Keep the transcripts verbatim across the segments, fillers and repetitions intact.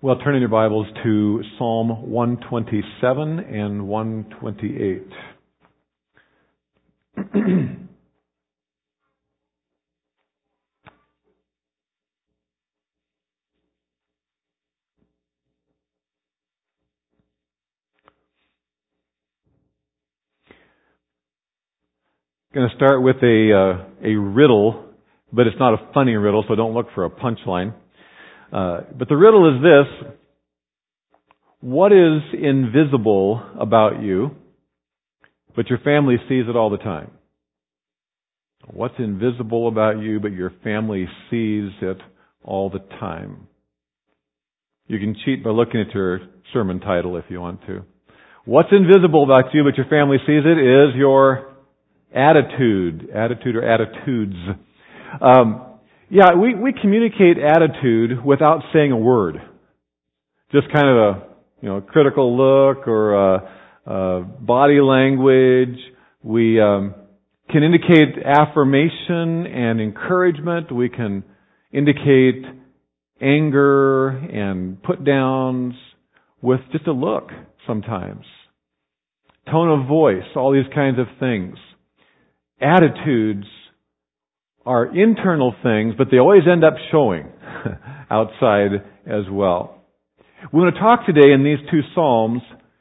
Well, turn in your Bibles to Psalm one twenty-seven and one twenty-eight. Going to start with a uh, a riddle, but it's not a funny riddle, so don't look for a punchline. Uh, but the riddle is this: what is invisible about you, but your family sees it all the time? What's invisible about you, but your family sees it all the time? You can cheat by looking at your sermon title if you want to. What's invisible about you, but your family sees it, is your attitude. Attitude or attitudes. Um, yeah, we, we communicate attitude without saying a word. Just kind of a, you know, critical look or a, a body language. We um, can indicate affirmation and encouragement. We can indicate anger and put downs with just a look sometimes. Tone of voice, all these kinds of things. Attitudes are internal things, but they always end up showing outside as well. We want to talk today in these two Psalms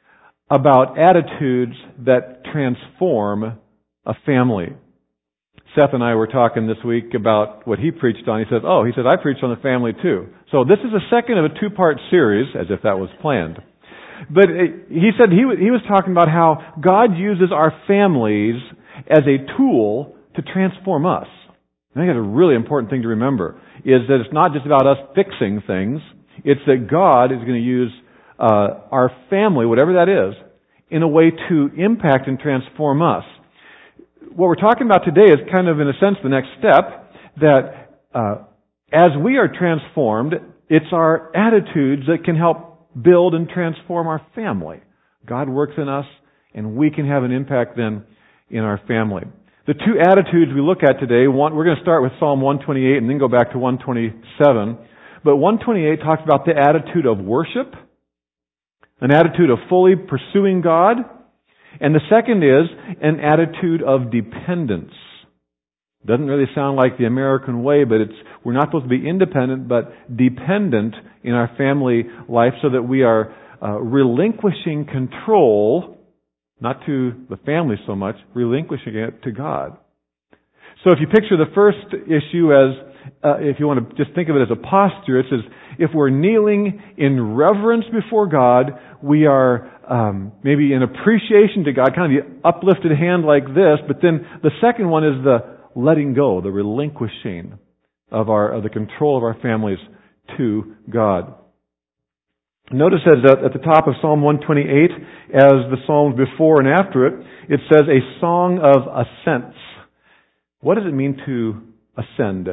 about attitudes that transform a family. Seth and I were talking this week about what he preached on. He said, oh, he said, I preached on the family too. So this is a second of a two-part series, as if that was planned. But he said he he was talking about how God uses our families as a tool to transform us. I think that's a really important thing to remember, is that it's not just about us fixing things. It's that God is going to use uh, our family, whatever that is, in a way to impact and transform us. What we're talking about today is kind of, in a sense, the next step, that uh, as we are transformed, it's our attitudes that can help build and transform our family. God works in us, and we can have an impact then in our family. The two attitudes we look at today, one, we're going to start with Psalm one twenty-eight and then go back to one twenty-seven. But one twenty-eight talks about the attitude of worship, an attitude of fully pursuing God, and the second is an attitude of dependence. Doesn't really sound like the American way, but it's we're not supposed to be independent, but dependent in our family life so that we are uh, relinquishing control, not to the family so much, relinquishing it to God. So if you picture the first issue as, uh, if you want to just think of it as a posture, it says, if we're kneeling in reverence before God, we are um, maybe in appreciation to God, kind of the uplifted hand like this, but then the second one is the letting go, the relinquishing of our of the control of our families to God. Notice that at the top of Psalm one twenty-eight, as the Psalms before and after it, it says a song of ascents. What does it mean to ascend?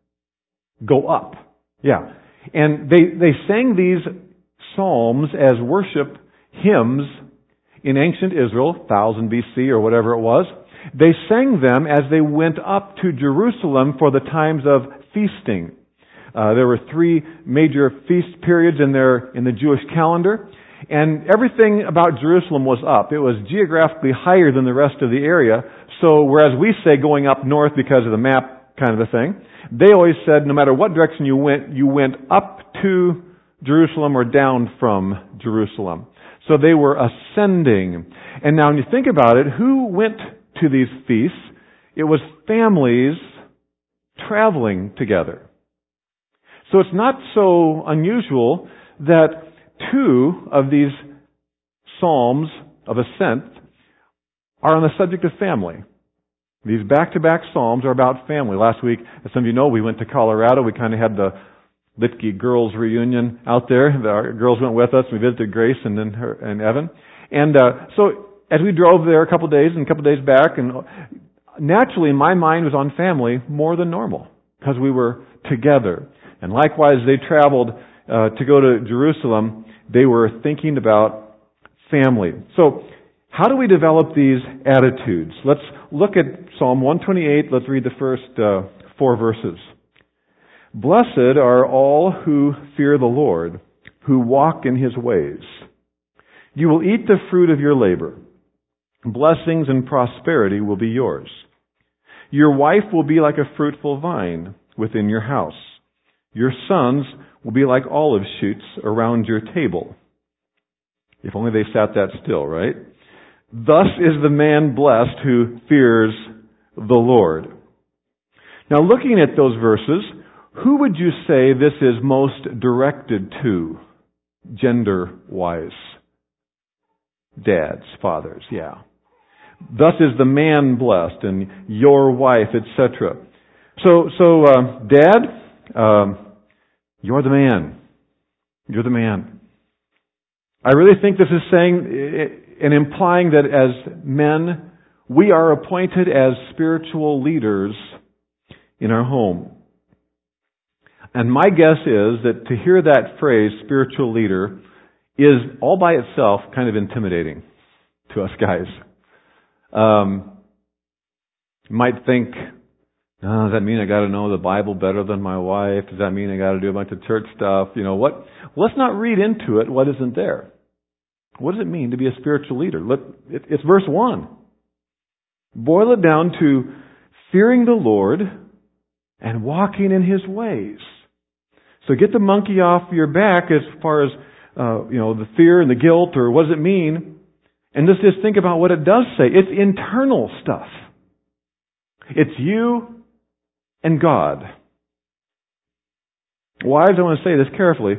Go up. Yeah. And they, they sang these psalms as worship hymns in ancient Israel, one thousand B C or whatever it was. They sang them as they went up to Jerusalem for the times of feasting. Uh, there were three major feast periods in their in the Jewish calendar, and everything about Jerusalem was up. It was geographically higher than the rest of the area. So whereas we say going up north because of the map kind of a thing, they always said no matter what direction you went, you went up to Jerusalem or down from Jerusalem. So they were ascending. And now when you think about it, who went to these feasts? It was families traveling together. So it's not so unusual that two of these psalms of ascent are on the subject of family. These back-to-back psalms are about family. Last week, as some of you know, we went to Colorado. We kind of had the Litke girls reunion out there. Our girls went with us. We visited Grace and then her and Evan. And uh, so as we drove there a couple of days and a couple of days back, and naturally my mind was on family more than normal because we were together. And likewise, they traveled uh, to go to Jerusalem. They were thinking about family. So how do we develop these attitudes? Let's look at Psalm one twenty-eight. Let's read the first uh, four verses. Blessed are all who fear the Lord, who walk in His ways. You will eat the fruit of your labor. Blessings and prosperity will be yours. Your wife will be like a fruitful vine within your house. Your sons will be like olive shoots around your table. If only they sat that still, right? Thus is the man blessed who fears the Lord. Now, looking at those verses, who would you say this is most directed to, gender-wise? Dads, fathers, yeah. Thus is the man blessed, and your wife, et cetera. So, so, uh, Dad, um, you're the man. You're the man. I really think this is saying and implying that as men, we are appointed as spiritual leaders in our home. And my guess is that to hear that phrase, spiritual leader, is all by itself kind of intimidating to us guys. Um, you might think, oh, does that mean I got to know the Bible better than my wife? Does that mean I got to do a bunch of church stuff? You know what? Let's not read into it what isn't there. What does it mean to be a spiritual leader? Let, it, it's verse one. Boil it down to fearing the Lord and walking in His ways. So get the monkey off your back as far as uh, you know the fear and the guilt, or what does it mean? And let's just think about what it does say. It's internal stuff. It's you and God. Wives, I want to say this carefully,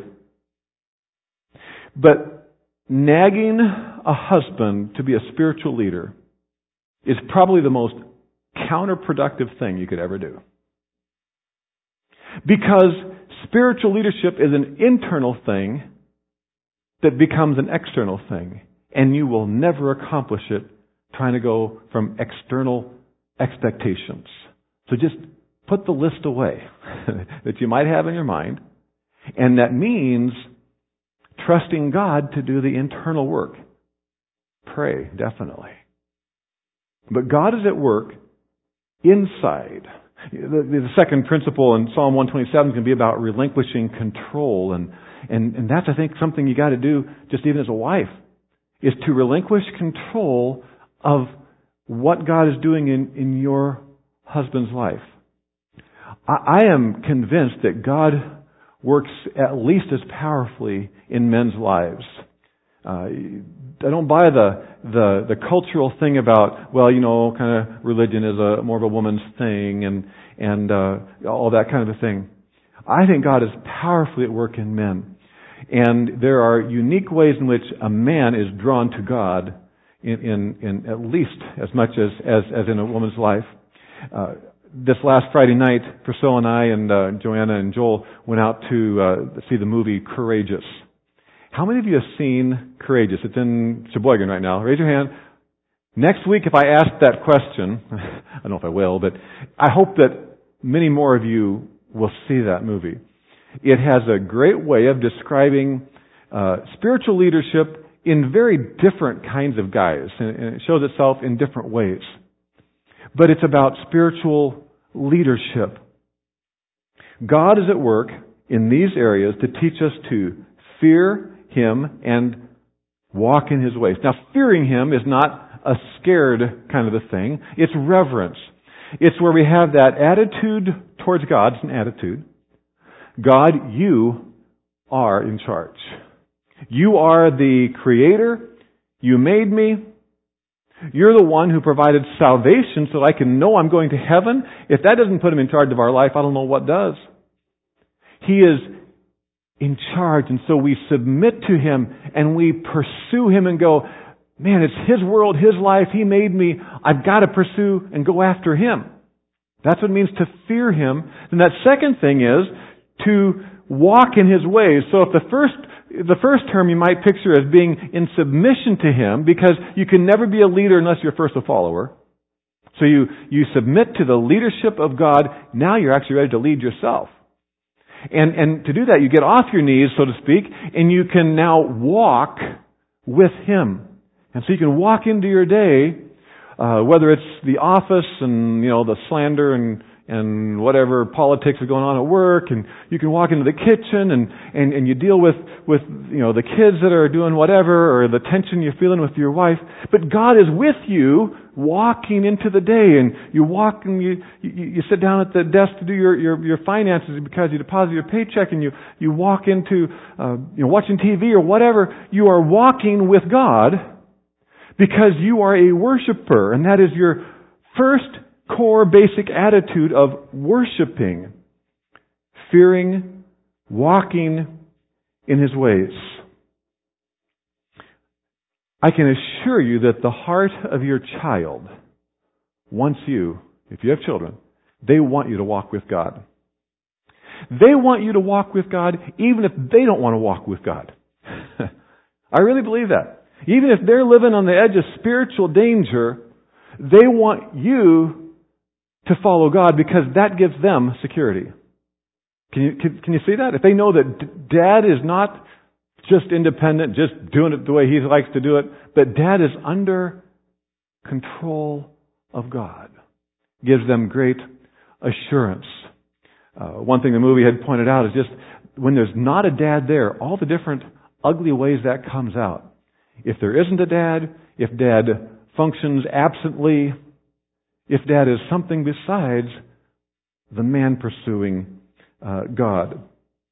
but nagging a husband to be a spiritual leader is probably the most counterproductive thing you could ever do. Because spiritual leadership is an internal thing that becomes an external thing. And you will never accomplish it trying to go from external expectations. So just put the list away that you might have in your mind. And that means trusting God to do the internal work. Pray, definitely. But God is at work inside. The, the second principle in Psalm one twenty-seven can be about relinquishing control. And, and, and that's, I think, something you got to do just even as a wife, is to relinquish control of what God is doing in, in your husband's life. I, I am convinced that God works at least as powerfully in men's lives. Uh, I don't buy the, the the cultural thing about, well, you know, kind of religion is a more of a woman's thing and and uh, all that kind of a thing. I think God is powerfully at work in men, and there are unique ways in which a man is drawn to God in in, in at least as much as as, as in a woman's life. Uh, this last Friday night, Priscilla and I and uh, Joanna and Joel went out to uh, see the movie Courageous. How many of you have seen Courageous? It's in Sheboygan right now. Raise your hand. Next week, if I ask that question, I don't know if I will, but I hope that many more of you will see that movie. It has a great way of describing uh, spiritual leadership in very different kinds of guys, and it shows itself in different ways. But it's about spiritual leadership. God is at work in these areas to teach us to fear Him and walk in His ways. Now, fearing Him is not a scared kind of a thing. It's reverence. It's where we have that attitude towards God. It's an attitude. God, you are in charge. You are the Creator. You made me. You're the one who provided salvation so I can know I'm going to heaven. If that doesn't put Him in charge of our life, I don't know what does. He is in charge, and so we submit to Him and we pursue Him and go, man, it's His world, His life, He made me. I've got to pursue and go after Him. That's what it means to fear Him. And that second thing is to walk in His ways. So if the first the first term you might picture as being in submission to Him, because you can never be a leader unless you're first a follower. So you, you submit to the leadership of God. Now you're actually ready to lead yourself. And, and to do that, you get off your knees, so to speak, and you can now walk with Him. And so you can walk into your day, uh, whether it's the office and, you know, the slander and, and whatever politics is going on at work, and you can walk into the kitchen and, and, and you deal with, with, you know, the kids that are doing whatever, or the tension you're feeling with your wife. But God is with you walking into the day, and you walk and you, you, you sit down at the desk to do your, your, your finances because you deposit your paycheck, and you, you walk into, uh, you know, watching T V or whatever. You are walking with God because you are a worshiper, and that is your first core basic attitude of worshiping, fearing, walking in His ways. I can assure you that the heart of your child wants you, if you have children, they want you to walk with God. They want you to walk with God even if they don't want to walk with God. I really believe that. Even if they're living on the edge of spiritual danger, they want you to follow God because that gives them security. Can you, can, can you see that? If they know that d- Dad is not just independent, just doing it the way he likes to do it, but Dad is under control of God, gives them great assurance. Uh, one thing the movie had pointed out is just when there's not a dad there, all the different ugly ways that comes out. If there isn't a dad, if Dad functions absently, if Dad is something besides the man pursuing uh, God.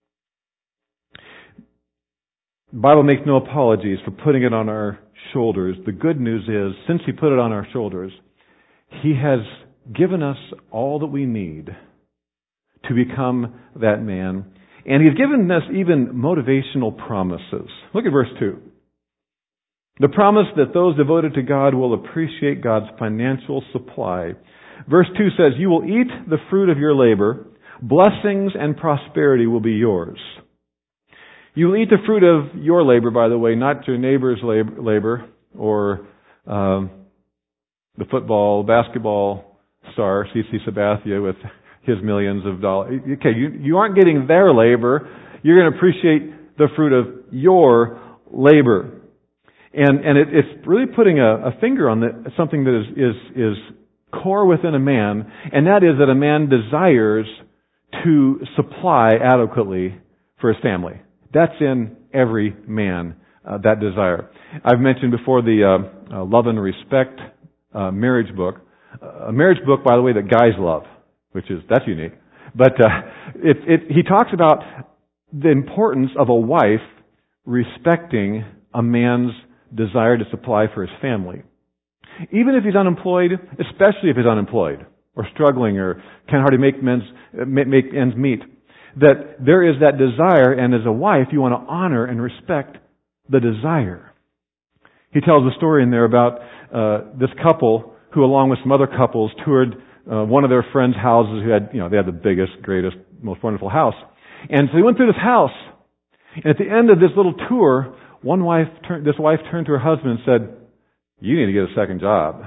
The Bible makes no apologies for putting it on our shoulders. The good news is, since He put it on our shoulders, He has given us all that we need to become that man. And He's given us even motivational promises. Look at verse two. The promise that those devoted to God will appreciate God's financial supply. Verse two says, "You will eat the fruit of your labor. Blessings and prosperity will be yours." You will eat the fruit of your labor, by the way, not your neighbor's labor or um, the football, basketball star, C C Sabathia, with his millions of dollars. Okay, you, you aren't getting their labor. You're going to appreciate the fruit of your labor. And and it, it's really putting a, a finger on the, something that is, is is core within a man, and that is that a man desires to supply adequately for his family. That's in every man, uh, that desire. I've mentioned before the uh, uh, Love and Respect uh, marriage book. Uh, a marriage book, by the way, that guys love, which is, that's unique. But uh, it, it, he talks about the importance of a wife respecting a man's desire to supply for his family. Even if he's unemployed, especially if he's unemployed or struggling or can hardly make, men's, make ends meet, that there is that desire, and as a wife, you want to honor and respect the desire. He tells a story in there about uh, this couple who, along with some other couples, toured uh, one of their friends' houses who had, you know, they had the biggest, greatest, most wonderful house. And so they went through this house, and at the end of this little tour, One wife, turned, this wife turned to her husband and said, "You need to get a second job."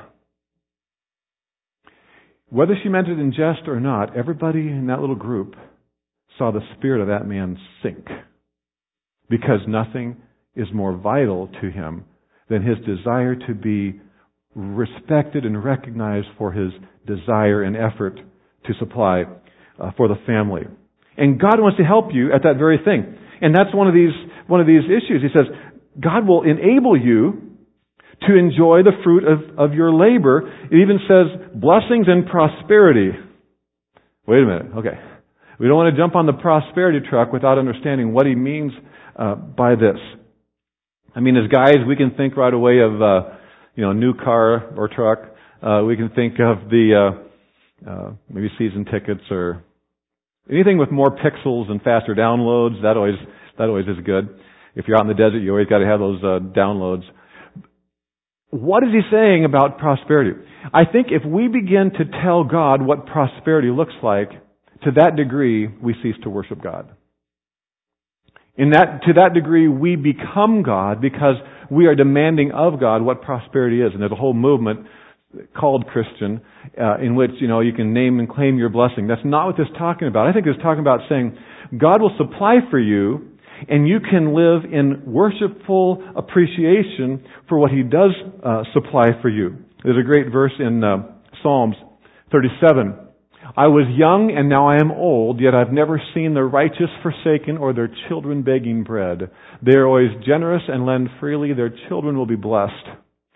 Whether she meant it in jest or not, everybody in that little group saw the spirit of that man sink, because nothing is more vital to him than his desire to be respected and recognized for his desire and effort to supply uh, for the family. And God wants to help you at that very thing. And that's one of these one of these issues. He says, God will enable you to enjoy the fruit of, of your labor. It even says blessings and prosperity. Wait a minute. Okay. We don't want to jump on the prosperity truck without understanding what he means uh, by this. I mean, as guys, we can think right away of, uh, you know, a new car or truck. Uh, we can think of the, uh, uh, maybe season tickets or anything with more pixels and faster downloads. That always, that always is good. If you're out in the desert, you always got to have those uh, downloads. What is he saying about prosperity? I think if we begin to tell God what prosperity looks like, to that degree, we cease to worship God. In that, to that degree, we become God because we are demanding of God what prosperity is. And there's a whole movement called Christian, uh, in which, you know, you can name and claim your blessing. That's not what this is talking about. I think it's talking about saying, God will supply for you, and you can live in worshipful appreciation for what He does uh, supply for you. There's a great verse in uh, Psalms thirty-seven I was young and now I am old, yet I've never seen the righteous forsaken or their children begging bread. They are always generous and lend freely. Their children will be blessed.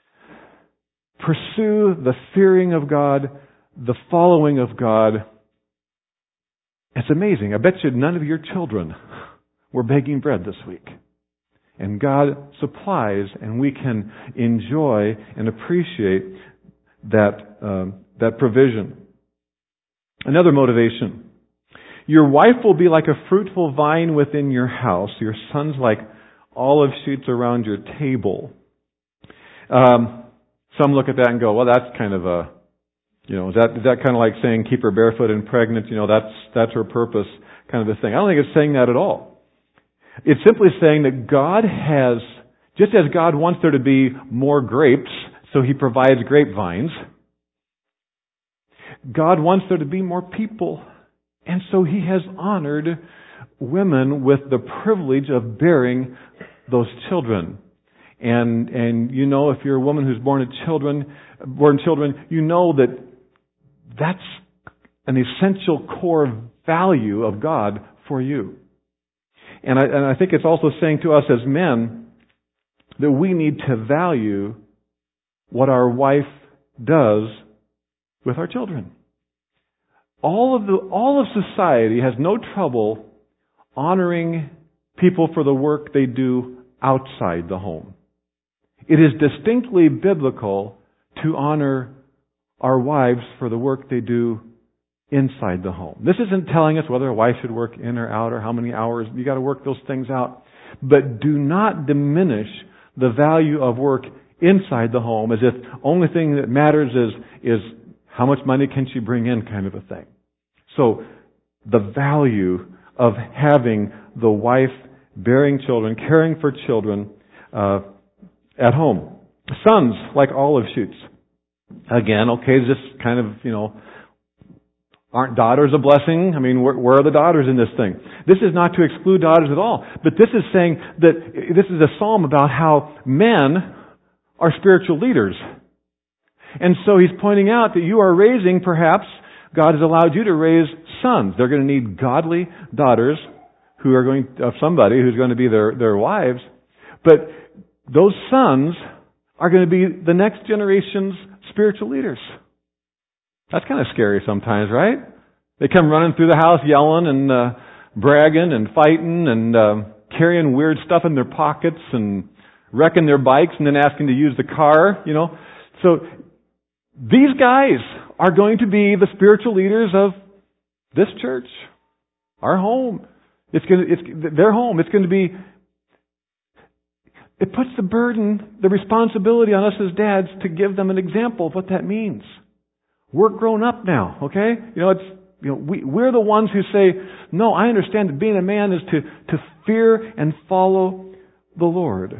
Pursue the fearing of God, the following of God. It's amazing. I bet you none of your children were begging bread this week. And God supplies, and we can enjoy and appreciate that, um, that provision. Another motivation. Your wife will be like a fruitful vine within your house. Your sons like olive shoots around your table. Um, some look at that and go, well, that's kind of a, you know, is that, is that kind of like saying keep her barefoot and pregnant? You know, that's, that's her purpose kind of a thing. I don't think it's saying that at all. It's simply saying that God has, just as God wants there to be more grapes, so He provides grapevines, God wants there to be more people. And so He has honored women with the privilege of bearing those children. And, and you know, if you're a woman who's born to children, born children, you know that that's an essential core value of God for you. And I, and I think it's also saying to us as men that we need to value what our wife does with our children. All of the, all of society has no trouble honoring people for the work they do outside the home. It is distinctly biblical to honor our wives for the work they do inside the home. This isn't telling us whether a wife should work in or out or how many hours. You got to work those things out. But do not diminish the value of work inside the home as if only thing that matters is, is how much money can she bring in kind of a thing. So the value of having the wife bearing children, caring for children uh, at home. Sons like olive shoots. Again, okay, this kind of, you know, aren't daughters a blessing? I mean, where, where are the daughters in this thing? This is not to exclude daughters at all, but this is saying that this is a psalm about how men are spiritual leaders. And so he's pointing out that you are raising, perhaps, God has allowed you to raise sons. They're going to need godly daughters who are going, of somebody who's going to be their, their wives. But those sons are going to be the next generation's spiritual leaders. That's kind of scary sometimes, right? They come running through the house yelling and uh, bragging and fighting and uh, carrying weird stuff in their pockets and wrecking their bikes and then asking to use the car, you know. So these guys are going to be the spiritual leaders of this church, our home. It's going to, it's their home. It's going to be. It puts the burden, the responsibility on us as dads to give them an example of what that means. We're grown up now, okay? You know, it's you know we we're the ones who say, no, I understand that being a man is to to fear and follow the Lord.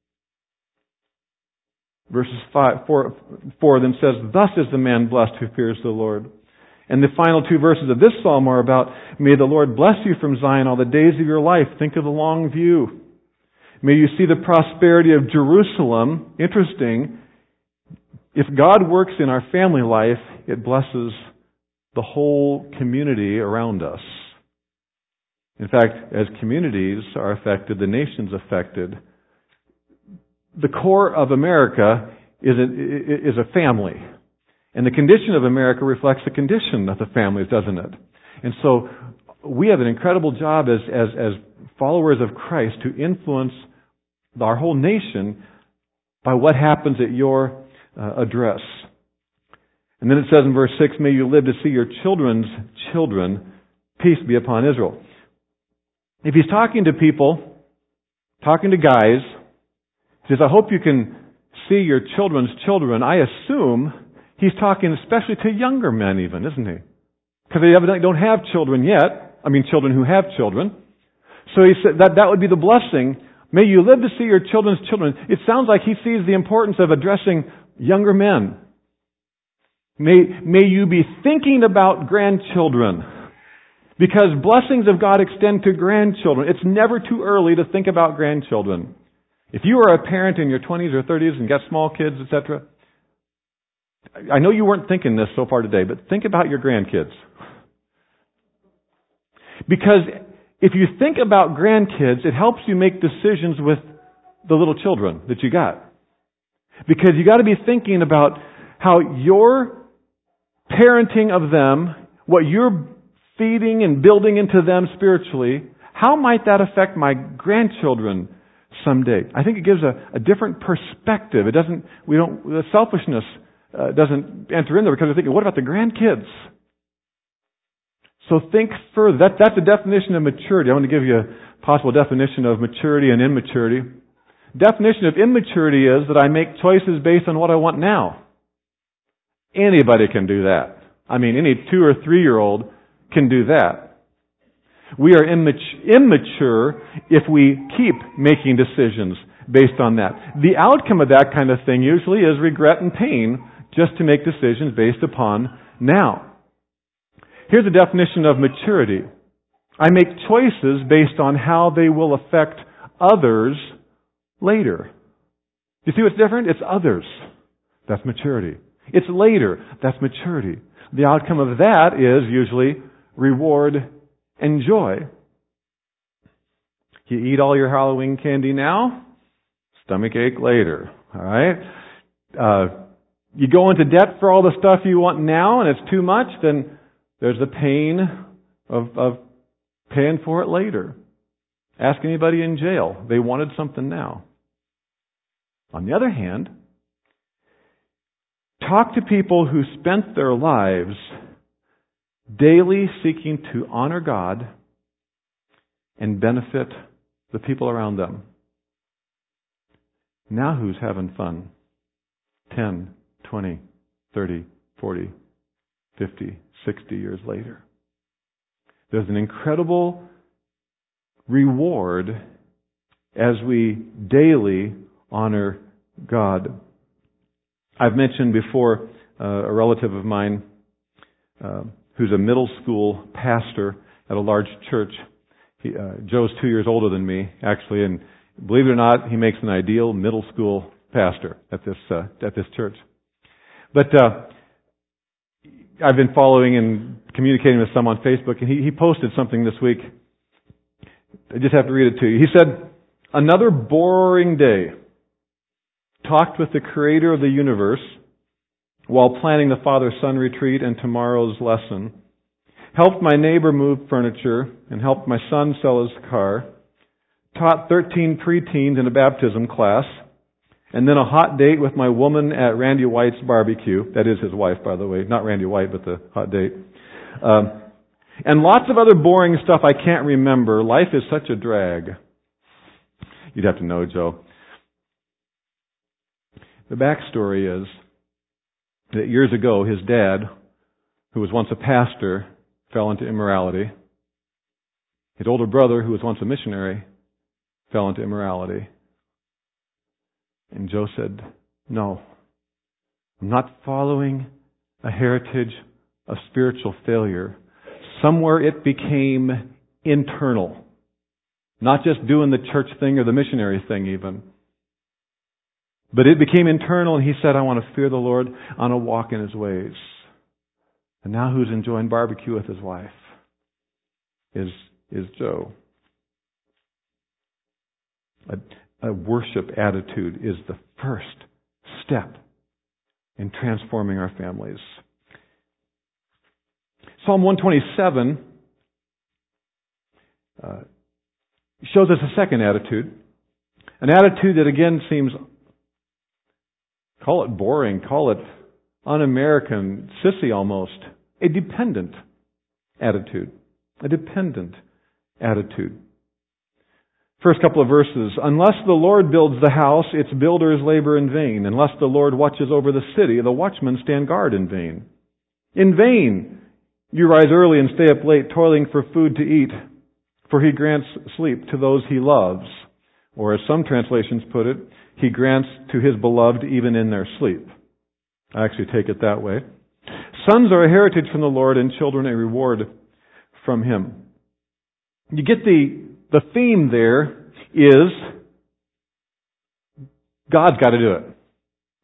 Verses five, four, four then says, thus is the man blessed who fears the Lord. And the final two verses of this psalm are about, may the Lord bless you from Zion all the days of your life. Think of the long view. May you see the prosperity of Jerusalem. Interesting. If God works in our family life, it blesses the whole community around us. In fact, as communities are affected, the nation's affected. The core of America is a, is a family. And the condition of America reflects the condition of the families, doesn't it? And so we have an incredible job as, as, as followers of Christ to influence our whole nation by what happens at your uh, address. And then it says in verse six, may you live to see your children's children. Peace be upon Israel. If he's talking to people, talking to guys, he says, I hope you can see your children's children. I assume he's talking especially to younger men even, isn't he? Because they evidently don't have children yet. I mean, children who have children. So he said that that would be the blessing. May you live to see your children's children. It sounds like he sees the importance of addressing younger men. May, may you be thinking about grandchildren. Because blessings of God extend to grandchildren. It's never too early to think about grandchildren. If you are a parent in your twenties or thirties and got small kids, et cetera, I know you weren't thinking this so far today, but think about your grandkids. Because if you think about grandkids, it helps you make decisions with the little children that you got. Because you got to be thinking about how your parenting of them, what you're feeding and building into them spiritually, how might that affect my grandchildren someday? I think it gives a, a different perspective. It doesn't, we don't, the selfishness uh, doesn't enter in there because we're thinking, what about the grandkids? So think further. That, that's the definition of maturity. I want to give you a possible definition of maturity and immaturity. Definition of immaturity is that I make choices based on what I want now. Anybody can do that. I mean, any two or three year old can do that. We are immature if we keep making decisions based on that. The outcome of that kind of thing usually is regret and pain just to make decisions based upon now. Here's a definition of maturity. I make choices based on how they will affect others later. You see what's different? It's others. That's maturity. It's later. That's maturity. The outcome of that is usually reward and joy. You eat all your Halloween candy now, stomach ache later. All right? Uh, you go into debt for all the stuff you want now and it's too much, then there's the pain of, of paying for it later. Ask anybody in jail. They wanted something now. On the other hand, talk to people who spent their lives daily seeking to honor God and benefit the people around them. Now who's having fun? ten, twenty, thirty, forty, fifty, sixty years later. There's an incredible reward as we daily honor God. I've mentioned before uh, a relative of mine uh, who's a middle school pastor at a large church. He, uh, Joe's two years older than me, actually, and believe it or not, he makes an ideal middle school pastor at this uh, at this church. But uh, I've been following and communicating with some on Facebook, and he, he posted something this week. I just have to read it to you. He said, "Another boring day. Talked with the creator of the universe while planning the father-son retreat and tomorrow's lesson. Helped my neighbor move furniture and helped my son sell his car. Taught thirteen preteens in a baptism class. And then a hot date with my woman at Randy White's barbecue." That is his wife, by the way. Not Randy White, but the hot date. Um, and lots of other boring stuff I can't remember. Life is such a drag. You'd have to know Joe. The backstory is that years ago, his dad, who was once a pastor, fell into immorality. His older brother, who was once a missionary, fell into immorality. And Joe said, "No, I'm not following a heritage of spiritual failure." Somewhere it became internal. Not just doing the church thing or the missionary thing even. But it became internal, and he said, "I want to fear the Lord. I want to walk in His ways." And now who's enjoying barbecue with his wife is, is Joe. A, a worship attitude is the first step in transforming our families. Psalm one twenty-seven uh, shows us a second attitude. An attitude that again seems, call it boring, call it un-American, sissy almost. A dependent attitude. A dependent attitude. First couple of verses. "Unless the Lord builds the house, its builders labor in vain. Unless the Lord watches over the city, the watchmen stand guard in vain. In vain you rise early and stay up late, toiling for food to eat, for He grants sleep to those He loves." Or as some translations put it, He grants to His beloved even in their sleep. I actually take it that way. "Sons are a heritage from the Lord, and children a reward from Him." You get the, the theme there is God's got to do it.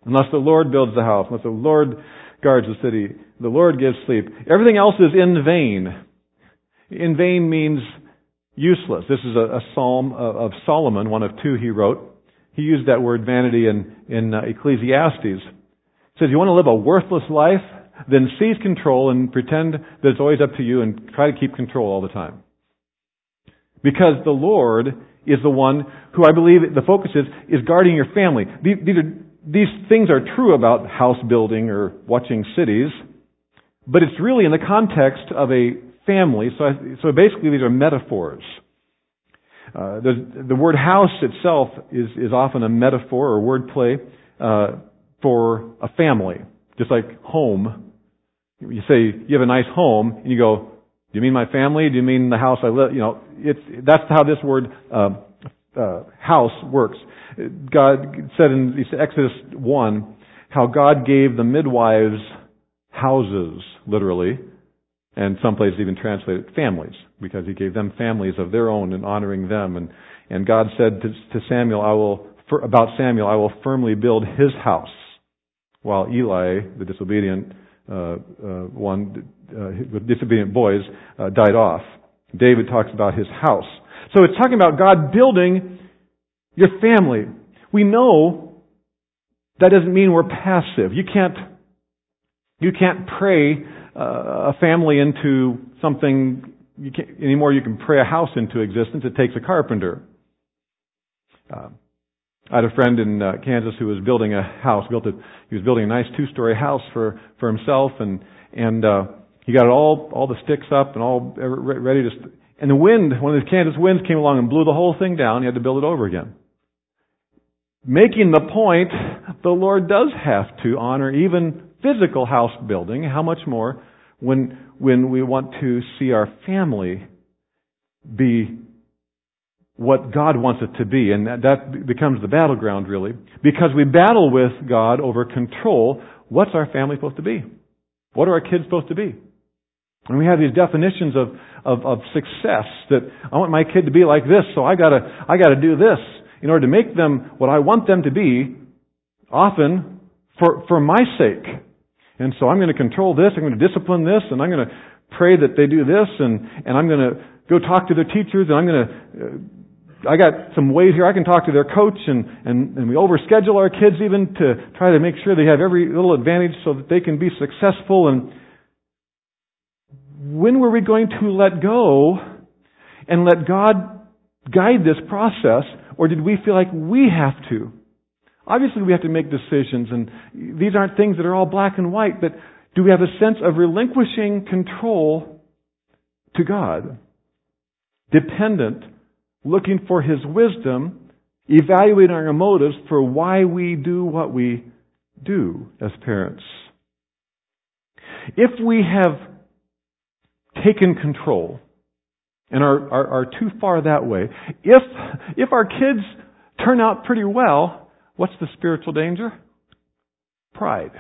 Unless the Lord builds the house, unless the Lord guards the city, the Lord gives sleep. Everything else is in vain. In vain means useless. This is a, a psalm of Solomon, one of two he wrote. He used that word vanity in, in uh, Ecclesiastes. He says, you want to live a worthless life? Then seize control and pretend that it's always up to you and try to keep control all the time. Because the Lord is the one who I believe the focus is, is guarding your family. These, these, are, these things are true about house building or watching cities, but it's really in the context of a family. So, I, so basically these are metaphors. Uh, the, the word house itself is, is often a metaphor or wordplay uh, for a family, just like home. You say you have a nice home, and you go, "Do you mean my family? Do you mean the house I live?" You know, it's that's how this word uh, uh, "house" works. God said in Exodus one how God gave the midwives houses, literally, and some places even translate it families, because He gave them families of their own and honoring them. And and God said to, to Samuel, "I will for, about Samuel, I will firmly build his house," while Eli, the disobedient Uh, uh, one uh, with disobedient boys uh, died off. David talks about his house. So it's talking about God building your family. We know that doesn't mean we're passive. You can't you can't pray uh, a family into something you can't, anymore. You can pray a house into existence. It takes a carpenter. Uh, I had a friend in uh, Kansas who was building a house. Built a, he was building a nice two-story house for, for himself, and and uh, he got it all all the sticks up and all ready to. St- and the wind, one of the Kansas winds, came along and blew the whole thing down. He had to build it over again. Making the point, the Lord does have to honor even physical house building. How much more when when we want to see our family be what God wants it to be, and that, that becomes the battleground, really, because we battle with God over control. What's our family supposed to be? What are our kids supposed to be? And we have these definitions of, of, of success that I want my kid to be like this, so I gotta I gotta do this in order to make them what I want them to be, often for for my sake. And so I'm going to control this, I'm going to discipline this, and I'm going to pray that they do this, and and I'm going to go talk to their teachers, and I'm going to. Uh, I got some ways here I can talk to their coach, and, and, and we overschedule our kids even to try to make sure they have every little advantage so that they can be successful. And when were we going to let go and let God guide this process, or did we feel like we have to? Obviously we have to make decisions, and these aren't things that are all black and white, but do we have a sense of relinquishing control to God? Dependent, looking for His wisdom, evaluating our motives for why we do what we do as parents. If we have taken control and are, are, are too far that way, if if our kids turn out pretty well, what's the spiritual danger? Pride.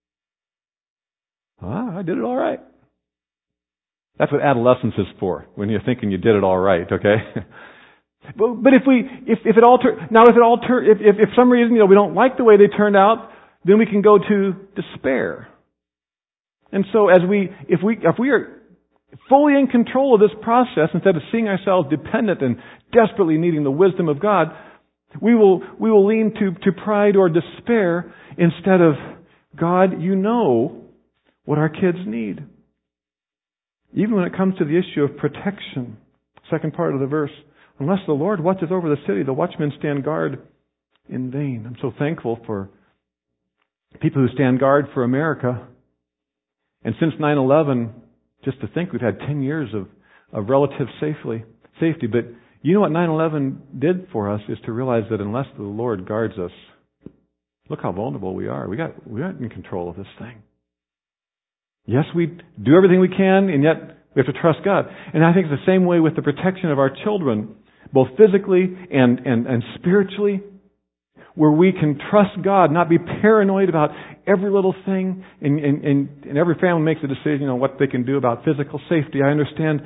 Ah, I did it all right. That's what adolescence is for, when you're thinking you did it all right, okay? But, but if we, if, if it all tur- now if it all tur- if, if, if some reason, you know, we don't like the way they turned out, then we can go to despair. And so as we, if we, if we are fully in control of this process, instead of seeing ourselves dependent and desperately needing the wisdom of God, we will, we will lean to, to pride or despair instead of, God, you know what our kids need. Even when it comes to the issue of protection, second part of the verse, unless the Lord watches over the city, the watchmen stand guard in vain. I'm so thankful for people who stand guard for America. And since nine eleven, just to think we've had ten years of, of relative safely, safety. But you know what nine eleven did for us is to realize that unless the Lord guards us, look how vulnerable we are. We got, we're not in control of this thing. Yes, we do everything we can, and yet we have to trust God. And I think it's the same way with the protection of our children, both physically and, and, and spiritually, where we can trust God, not be paranoid about every little thing, and, and, and, and every family makes a decision on what they can do about physical safety. I understand.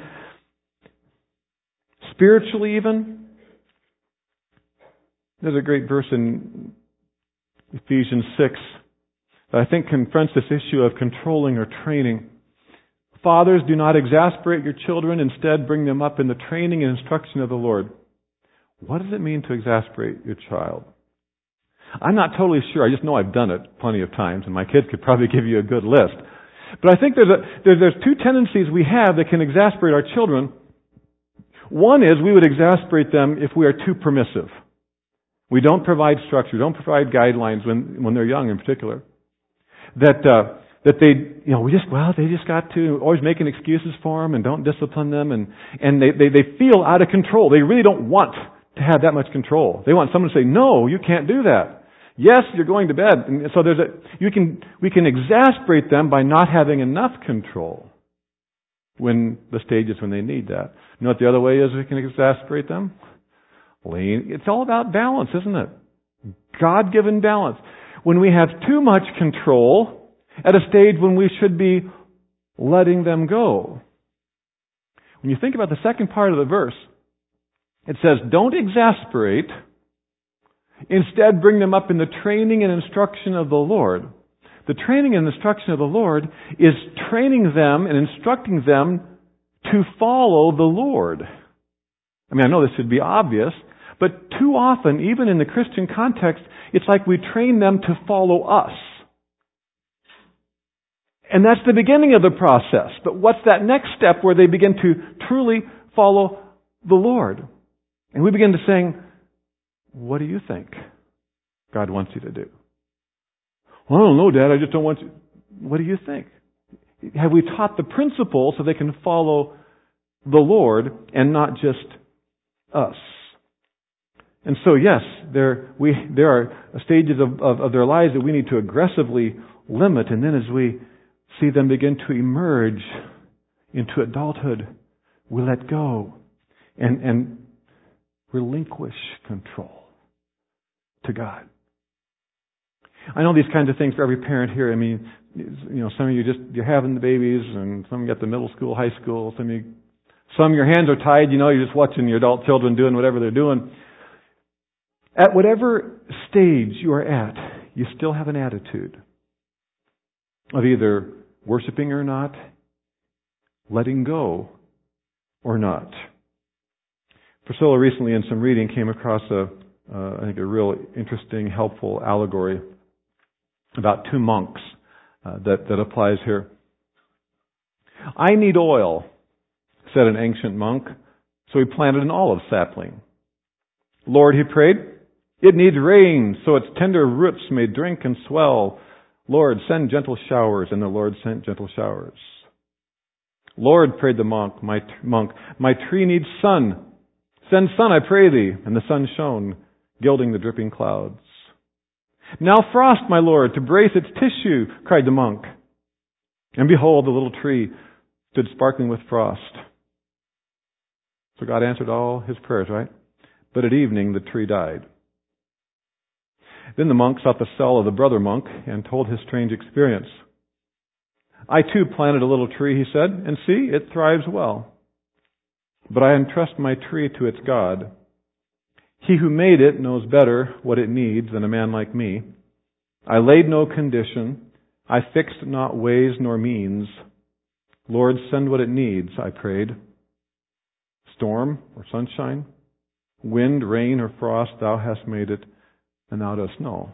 Spiritually even, there's a great verse in Ephesians six, that I think confronts this issue of controlling or training. Fathers, do not exasperate your children. Instead, bring them up in the training and instruction of the Lord. What does it mean to exasperate your child? I'm not totally sure. I just know I've done it plenty of times, and my kids could probably give you a good list. But I think there's, a, there's, there's two tendencies we have that can exasperate our children. One is we would exasperate them if we are too permissive. We don't provide structure, don't provide guidelines when, when they're young in particular. That, uh, that they, you know, we just, well, they just got to, always making excuses for them and don't discipline them, and, and they, they, they feel out of control. They really don't want to have that much control. They want someone to say, no, you can't do that. Yes, you're going to bed. And so there's a, you can, we can exasperate them by not having enough control when the stages when they need that. You know what the other way is we can exasperate them? Lean. It's all about balance, isn't it? God-given balance. When we have too much control at a stage when we should be letting them go. When you think about the second part of the verse, it says, don't exasperate. Instead, bring them up in the training and instruction of the Lord. The training and instruction of the Lord is training them and instructing them to follow the Lord. I mean, I know this should be obvious, but too often, even in the Christian context, it's like we train them to follow us. And that's the beginning of the process. But what's that next step where they begin to truly follow the Lord? And we begin to sing, what do you think God wants you to do? Well, I don't know, Dad. I just don't want you. What do you think? Have we taught the principle so they can follow the Lord and not just us? And so, yes, there we there are stages of, of, of their lives that we need to aggressively limit. And then as we see them begin to emerge into adulthood, we let go and, and relinquish control to God. I know these kinds of things for every parent here. I mean, you know, some of you just, you're having the babies, and some of you got the middle school, high school, some of you, some of your hands are tied, you know, you're just watching your adult children doing whatever they're doing. At whatever stage you are at, you still have an attitude of either worshiping or not, letting go or not. Priscilla recently in some reading came across a, uh, I think a real interesting, helpful allegory about two monks uh, that, that applies here. I need oil, said an ancient monk, so he planted an olive sapling. Lord, he prayed, it needs rain, so its tender roots may drink and swell. Lord, send gentle showers, and the Lord sent gentle showers. Lord, prayed the monk, my t- monk, my tree needs sun. Send sun, I pray thee. And the sun shone, gilding the dripping clouds. Now frost, my Lord, to brace its tissue, cried the monk. And behold, the little tree stood sparkling with frost. So God answered all his prayers, right? But at evening, the tree died. Then the monk sought the cell of the brother monk and told his strange experience. I too planted a little tree, he said, and see, it thrives well. But I entrust my tree to its God. He who made it knows better what it needs than a man like me. I laid no condition. I fixed not ways nor means. Lord, send what it needs, I prayed. Storm or sunshine, wind, rain, or frost, thou hast made it, and thou dost know.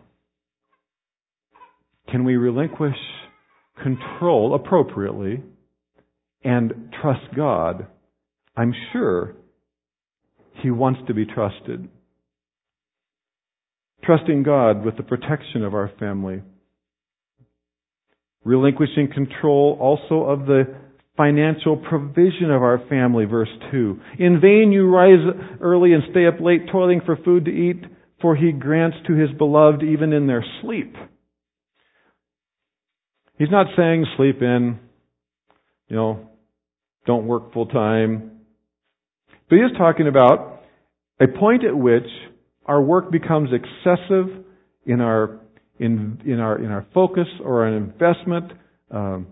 Can we relinquish control appropriately and trust God? I'm sure He wants to be trusted. Trusting God with the protection of our family. Relinquishing control also of the financial provision of our family, verse two. In vain you rise early and stay up late, toiling for food to eat, for He grants to His beloved even in their sleep. He's not saying sleep in, you know, don't work full time. But He is talking about a point at which our work becomes excessive in our in in our in our focus or an investment. Um,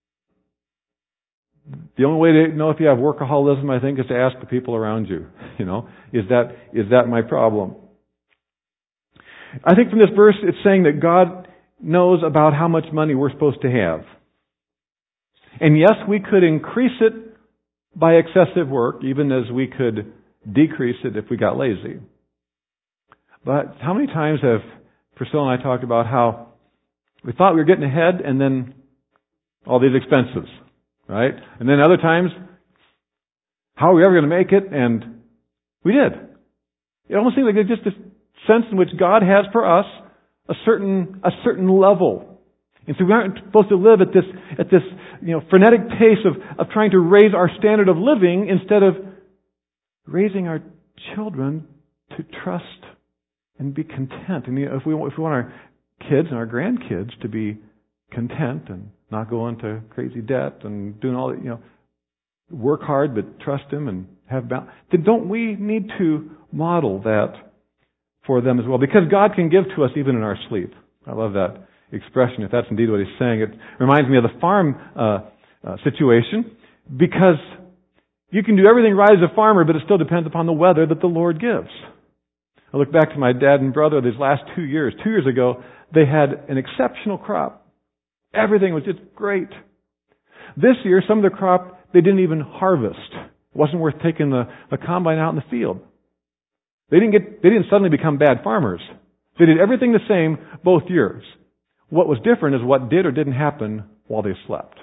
the only way to know if you have workaholism, I think, is to ask the people around you. You know, is that is that my problem? I think from this verse it's saying that God knows about how much money we're supposed to have. And yes, we could increase it by excessive work, even as we could decrease it if we got lazy. But how many times have Priscilla and I talked about how we thought we were getting ahead and then all these expenses, right? And then other times, how are we ever going to make it? And we did. It almost seems like there's just this sense in which God has for us a certain a certain level. And so we aren't supposed to live at this at this you know frenetic pace of, of trying to raise our standard of living instead of raising our children to trust and be content. And if we if we want our kids and our grandkids to be content and not go into crazy debt and doing all that, you know, work hard but trust Him and have balance, then don't we need to model that for them as well? Because God can give to us even in our sleep. I love that expression, if that's indeed what He's saying. It reminds me of the farm uh, uh, situation, because you can do everything right as a farmer, but it still depends upon the weather that the Lord gives. I look back to my dad and brother these last two years. Two years ago, they had an exceptional crop. Everything was just great. This year, some of the crop they didn't even harvest. It wasn't worth taking the, the combine out in the field. They didn't get, they didn't suddenly become bad farmers. They did everything the same both years. What was different is what did or didn't happen while they slept.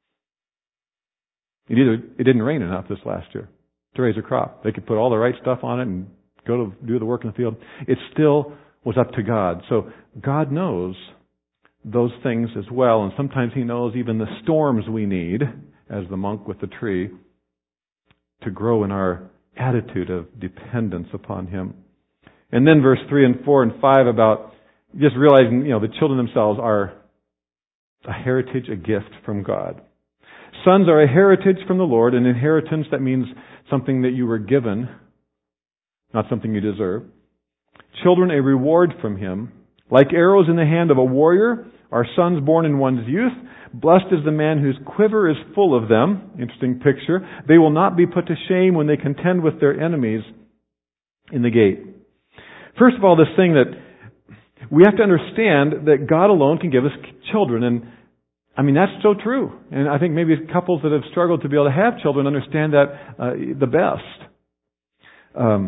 It either, it didn't rain enough this last year to raise a crop. They could put all the right stuff on it and go to do the work in the field. It still was up to God. So God knows those things as well, and sometimes He knows even the storms we need, as the monk with the tree, to grow in our attitude of dependence upon Him. And then verse three and four and five about just realizing, you know, the children themselves are a heritage, a gift from God. Sons are a heritage from the Lord, an inheritance that means something that you were given, not something you deserve. Children, a reward from Him. Like arrows in the hand of a warrior, are sons born in one's youth. Blessed is the man whose quiver is full of them. Interesting picture. They will not be put to shame when they contend with their enemies in the gate. First of all, this thing that we have to understand that God alone can give us children. And I mean, that's so true. And I think maybe couples that have struggled to be able to have children understand that uh, the best. Um,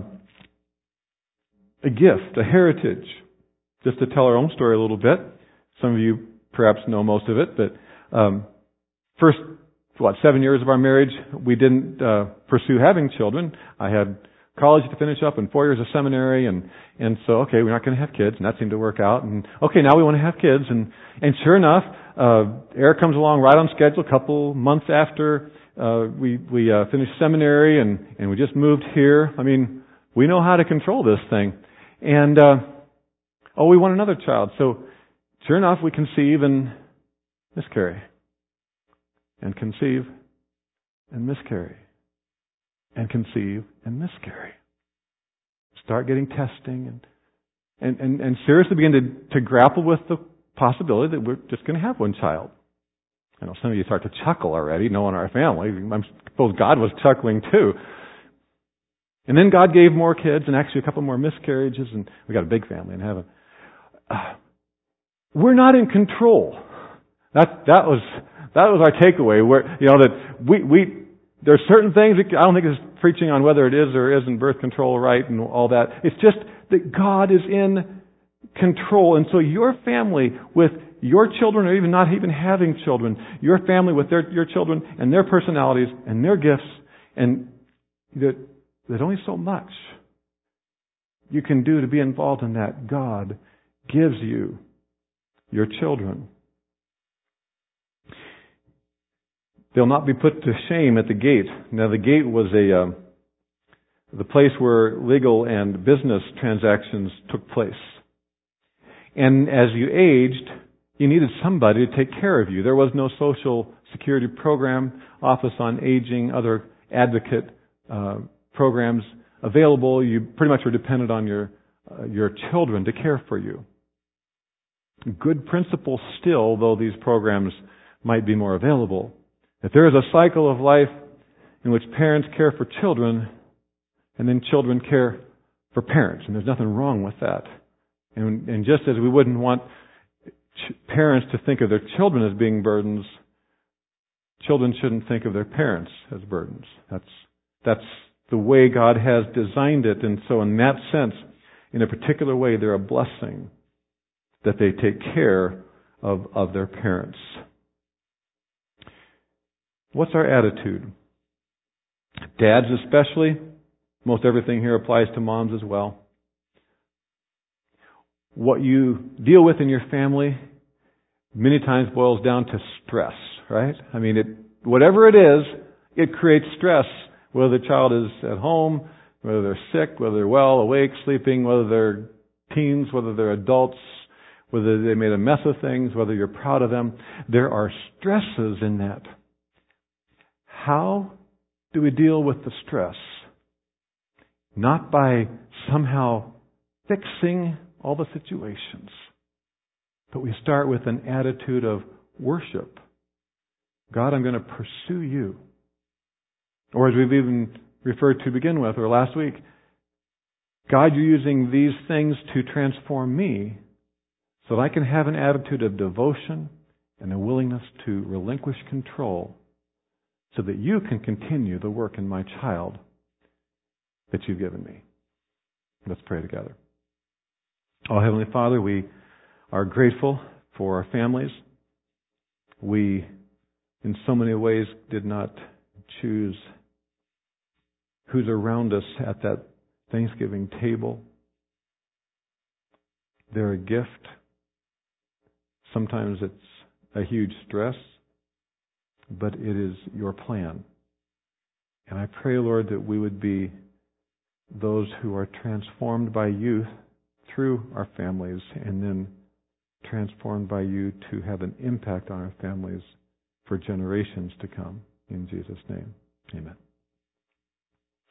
a gift, a heritage. Just to tell our own story a little bit. Some of you perhaps know most of it, but um, first, what, seven years of our marriage, we didn't uh, pursue having children. I had college to finish up and four years of seminary, and and so, okay, we're not going to have kids, and that seemed to work out. And okay, now we want to have kids, and and sure enough, uh, Eric comes along right on schedule, a couple months after uh, we we uh, finished seminary, and and we just moved here. I mean, we know how to control this thing, and uh, oh, we want another child, so sure enough, we conceive and miscarry, and conceive and miscarry, and conceive and miscarry. Start getting testing and and, and, and seriously begin to, to grapple with the possibility that we're just going to have one child. I know some of you start to chuckle already, knowing our family. I suppose God was chuckling too. And then God gave more kids and actually a couple more miscarriages, and we got a big family in heaven. Uh, we're not in control. That that was that was our takeaway. Where you know that we we there's certain things that I don't think it's preaching on whether it is or isn't birth control right and all that. It's just that God is in control, and so your family with your children, or even not even having children, your family with their your children and their personalities and their gifts, and that there's only so much you can do to be involved in that. God gives you your children. They'll not be put to shame at the gate. Now, the gate was a uh, the place where legal and business transactions took place. And as you aged, you needed somebody to take care of you. There was no social security program, office on aging, other advocate uh, programs available. You pretty much were dependent on your uh, your children to care for you. Good principle still, though these programs might be more available. That there is a cycle of life in which parents care for children and then children care for parents. And there's nothing wrong with that And, and just as we wouldn't want ch- parents to think of their children as being burdens, children shouldn't think of their parents as burdens. That's, that's the way God has designed it. And so in that sense, in a particular way, they're a blessing that they take care of, of their parents. What's our attitude? Dads especially. Most everything here applies to moms as well. What you deal with in your family many times boils down to stress, right? I mean, it, whatever it is, it creates stress. Whether the child is at home, whether they're sick, whether they're well, awake, sleeping, whether they're teens, whether they're adults, whether they made a mess of things, whether you're proud of them. There are stresses in that. How do we deal with the stress? Not by somehow fixing all the situations, but we start with an attitude of worship. God, I'm going to pursue you. Or as we've even referred to begin with, or last week, God, you're using these things to transform me so that I can have an attitude of devotion and a willingness to relinquish control so that you can continue the work in my child that you've given me. Let's pray together. Oh, Heavenly Father, we are grateful for our families. We, in so many ways, did not choose who's around us at that Thanksgiving table. They're a gift. Sometimes it's a huge stress, but it is your plan. And I pray, Lord, that we would be those who are transformed by you through our families and then transformed by you to have an impact on our families for generations to come. In Jesus' name, amen.